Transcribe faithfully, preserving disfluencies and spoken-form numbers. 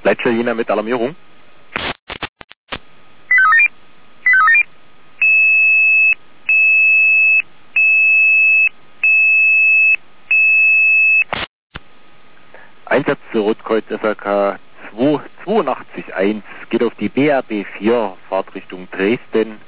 Leitstelle Jena mit Alarmierung. Einsatz zu Rotkreuz S A K zwei zwei acht eins geht auf die B R B vier, Fahrtrichtung Dresden,